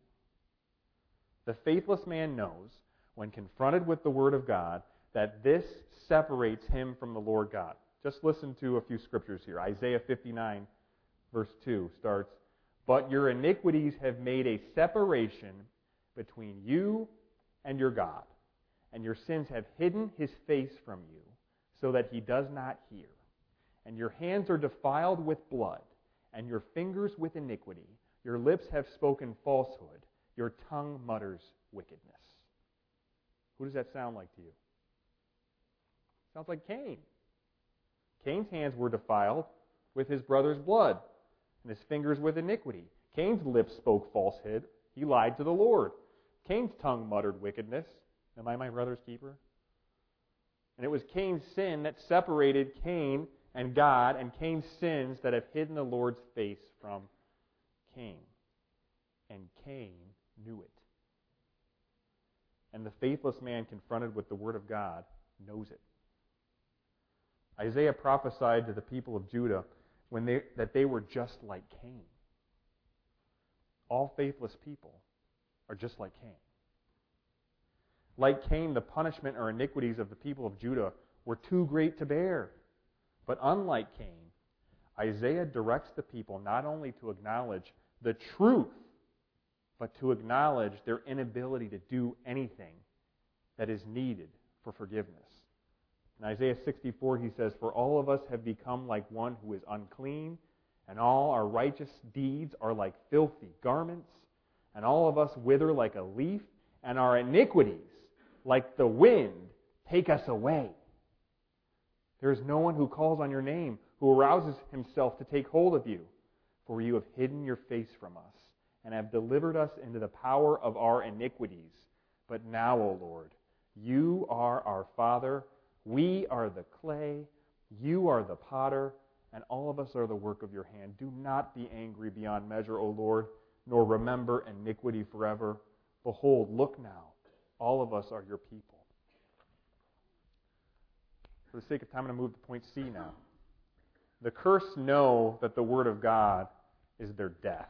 [SPEAKER 2] The faithless man knows, when confronted with the Word of God, that this separates him from the Lord God. Just listen to a few scriptures here. Isaiah 59, verse 2 starts, "But your iniquities have made a separation between you and your God, and your sins have hidden his face from you, so that he does not hear. And your hands are defiled with blood, and your fingers with iniquity. Your lips have spoken falsehood. Your tongue mutters wickedness." Who does that sound like to you? Sounds like Cain. Cain's hands were defiled with his brother's blood, and his fingers with iniquity. Cain's lips spoke falsehood. He lied to the Lord. Cain's tongue muttered wickedness. Am I my brother's keeper? And it was Cain's sin that separated Cain and God, and Cain's sins that have hidden the Lord's face from Cain. And Cain knew it. And the faithless man confronted with the Word of God knows it. Isaiah prophesied to the people of Judah that they were just like Cain. All faithless people are just like Cain. Like Cain, the punishment or iniquities of the people of Judah were too great to bear. But unlike Cain, Isaiah directs the people not only to acknowledge the truth, but to acknowledge their inability to do anything that is needed for forgiveness. In Isaiah 64, he says, "For all of us have become like one who is unclean, and all our righteous deeds are like filthy garments, and all of us wither like a leaf, and our iniquities, like the wind, take us away. There is no one who calls on your name, who arouses himself to take hold of you, for you have hidden your face from us, and have delivered us into the power of our iniquities. But now, O Lord, you are our Father, we are the clay, you are the potter, and all of us are the work of your hand. Do not be angry beyond measure, O Lord, nor remember iniquity forever. Behold, look now, all of us are your people. For the sake of time, I'm going to move to point C now. The cursed know that the Word of God is their death.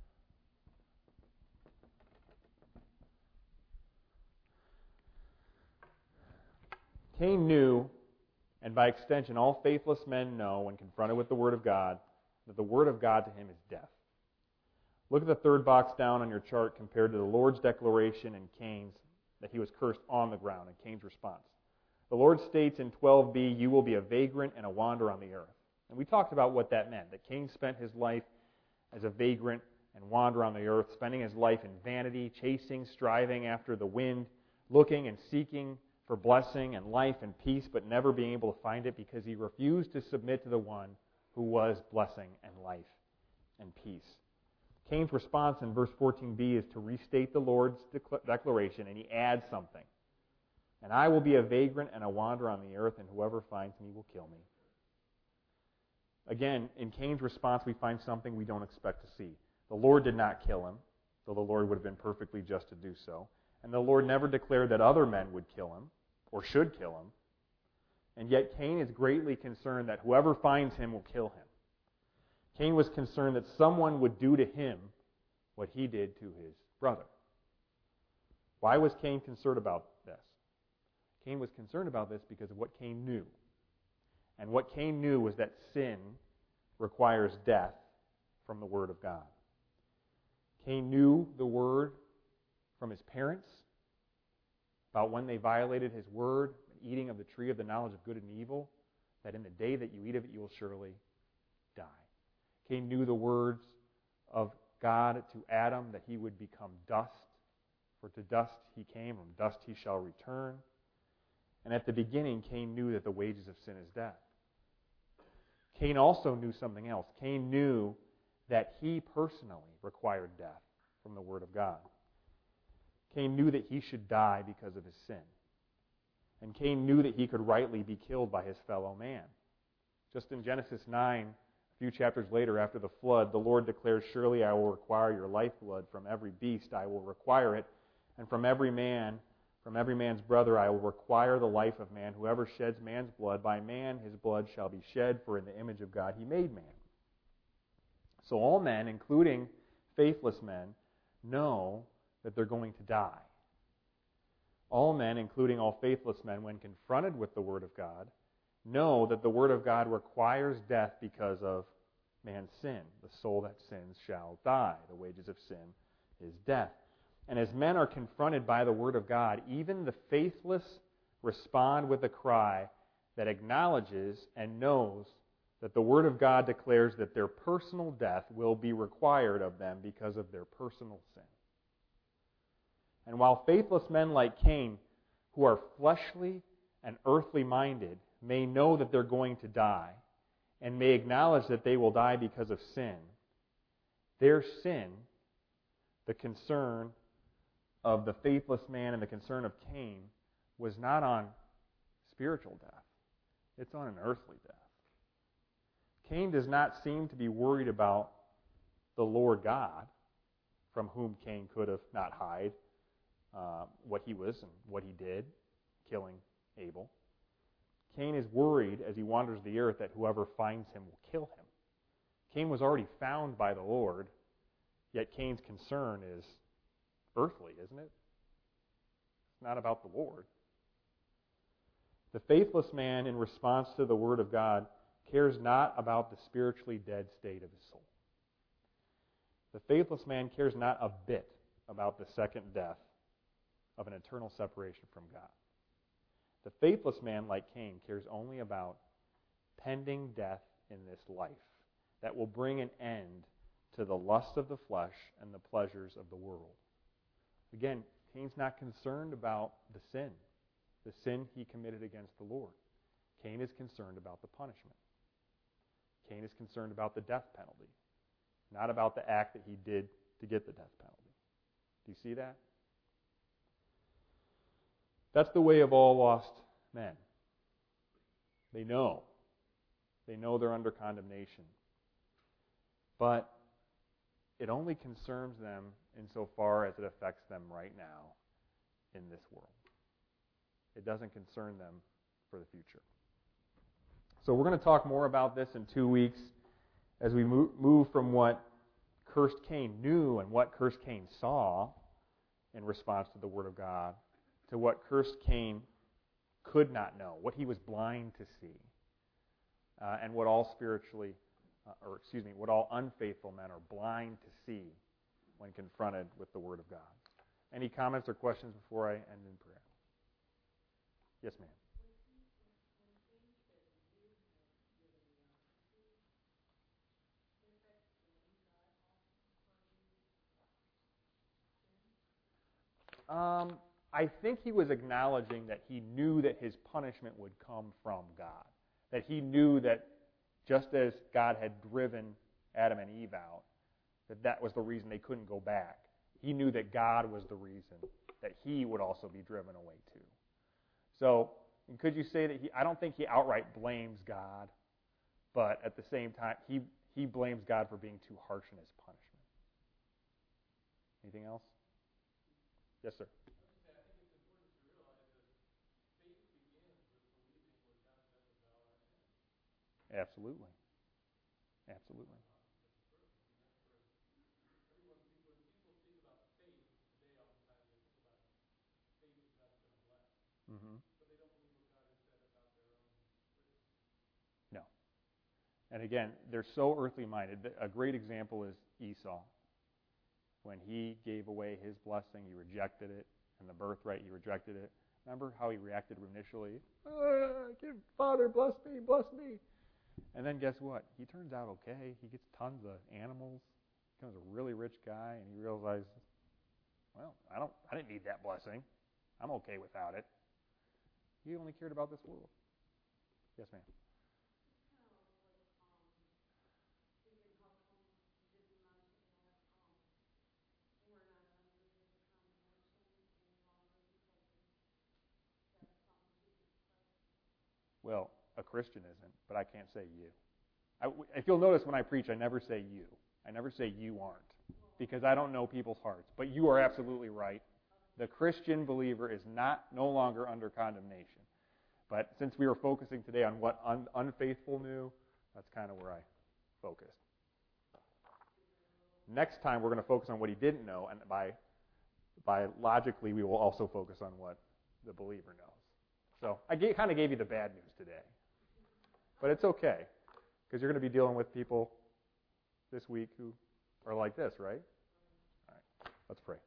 [SPEAKER 2] Cain knew, and by extension all faithless men know when confronted with the Word of God, that the Word of God to him is death. Look at the third box down on your chart compared to the Lord's declaration and Cain's, that he was cursed on the ground, and Cain's response. The Lord states in 12b, you will be a vagrant and a wanderer on the earth. And we talked about what that meant, that Cain spent his life as a vagrant and wanderer on the earth, spending his life in vanity, chasing, striving after the wind, looking and seeking for blessing and life and peace, but never being able to find it because he refused to submit to the one who was blessing and life and peace. Cain's response in verse 14b is to restate the Lord's declaration, and he adds something. And I will be a vagrant and a wanderer on the earth, and whoever finds me will kill me. Again, in Cain's response, we find something we don't expect to see. The Lord did not kill him, though the Lord would have been perfectly just to do so. And the Lord never declared that other men would kill him, or should kill him. And yet Cain is greatly concerned that whoever finds him will kill him. Cain was concerned that someone would do to him what he did to his brother. Why was Cain concerned about this? Cain was concerned about this because of what Cain knew. And what Cain knew was that sin requires death from the Word of God. Cain knew the Word from his parents about when they violated his Word, eating of the tree of the knowledge of good and evil, that in the day that you eat of it, you will surely die. Cain knew the words of God to Adam, that he would become dust, for to dust he came, from dust he shall return. And at the beginning, Cain knew that the wages of sin is death. Cain also knew something else. Cain knew that he personally required death from the Word of God. Cain knew that he should die because of his sin. And Cain knew that he could rightly be killed by his fellow man. Just in Genesis 9, a few chapters later after the flood, the Lord declares, surely I will require your lifeblood from every beast. I will require it. And from every man's brother, I will require the life of man. Whoever sheds man's blood, by man his blood shall be shed, for in the image of God he made man. So all men, including faithless men, know that they're going to die. All men, including all faithless men, when confronted with the Word of God, know that the Word of God requires death because of man's sin. The soul that sins shall die. The wages of sin is death. And as men are confronted by the Word of God, even the faithless respond with a cry that acknowledges and knows that the Word of God declares that their personal death will be required of them because of their personal sin. And while faithless men like Cain, who are fleshly and earthly minded, may know that they're going to die and may acknowledge that they will die because of sin, their sin, the concern of the faithless man and the concern of Cain, was not on spiritual death. It's on an earthly death. Cain does not seem to be worried about the Lord God, from whom Cain could have not hide what he was and what he did, killing Abel. Cain is worried as he wanders the earth that whoever finds him will kill him. Cain was already found by the Lord, yet Cain's concern is earthly, isn't it? It's not about the Lord. The faithless man, in response to the Word of God, cares not about the spiritually dead state of his soul. The faithless man cares not a bit about the second death of an eternal separation from God. The faithless man, like Cain, cares only about pending death in this life that will bring an end to the lust of the flesh and the pleasures of the world. Again, Cain's not concerned about the sin he committed against the Lord. Cain is concerned about the punishment. Cain is concerned about the death penalty, not about the act that he did to get the death penalty. Do you see that? That's the way of all lost men. They know. They know they're under condemnation. But it only concerns them insofar as it affects them right now in this world. It doesn't concern them for the future. So we're going to talk more about this in 2 weeks as we move from what cursed Cain knew and what cursed Cain saw in response to the Word of God to what cursed Cain could not know, what he was blind to see, and what all what all unfaithful men are blind to see when confronted with the Word of God. Any comments or questions before I end in prayer? Yes, ma'am. I think he was acknowledging that he knew that his punishment would come from God. That he knew that just as God had driven Adam and Eve out, that was the reason they couldn't go back. He knew that God was the reason that he would also be driven away too. So, could you say that I don't think he outright blames God, but at the same time, he blames God for being too harsh in his punishment. Anything else? Yes, sir. Absolutely. Absolutely. Mm-hmm. No. And again, they're so earthly minded. A great example is Esau. When he gave away his blessing, he rejected it, and the birthright, he rejected it. Remember how he reacted initially? Father, bless me, bless me. And then guess what? He turns out okay. He gets tons of animals, becomes a really rich guy, and he realizes, well, I didn't need that blessing. I'm okay without it. He only cared about this world. Yes, ma'am. Well, a Christian isn't, but I can't say you. If you'll notice when I preach, I never say you. I never say you aren't, because I don't know people's hearts. But you are absolutely right. The Christian believer is no longer under condemnation. But since we were focusing today on what unfaithful knew, that's kind of where I focused. Next time we're going to focus on what he didn't know, and by logically we will also focus on what the believer knows. So I kind of gave you the bad news today. But it's okay, because you're going to be dealing with people this week who are like this, right? All right, let's pray.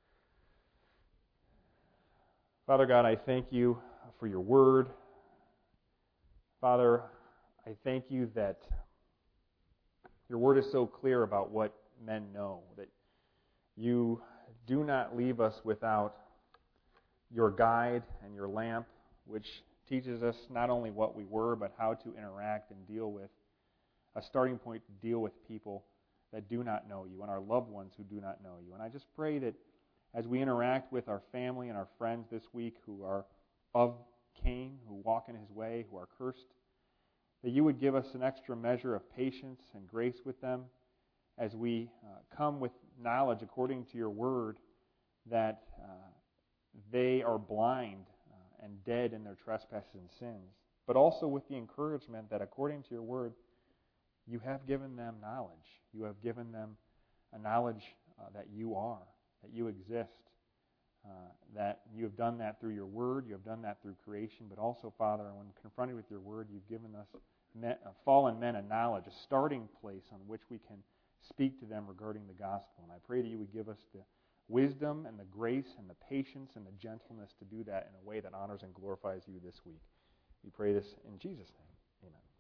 [SPEAKER 2] Father God, I thank you for your word. Father, I thank you that your word is so clear about what men know, that you do not leave us without your guide and your lamp, which teaches us not only what we were, but how to interact and deal with, a starting point to deal with people that do not know you and our loved ones who do not know you. And I just pray that as we interact with our family and our friends this week who are of Cain, who walk in his way, who are cursed, that you would give us an extra measure of patience and grace with them as we come with knowledge according to your word that they are blind and dead in their trespasses and sins, but also with the encouragement that according to your word, you have given them knowledge. You have given them a knowledge that you are, that you exist, that you have done that through your word, you have done that through creation, but also, Father, when confronted with your word, you've given us fallen men a knowledge, a starting place on which we can speak to them regarding the gospel. And I pray that you would give us the wisdom and the grace and the patience and the gentleness to do that in a way that honors and glorifies you this week. We pray this in Jesus' name. Amen.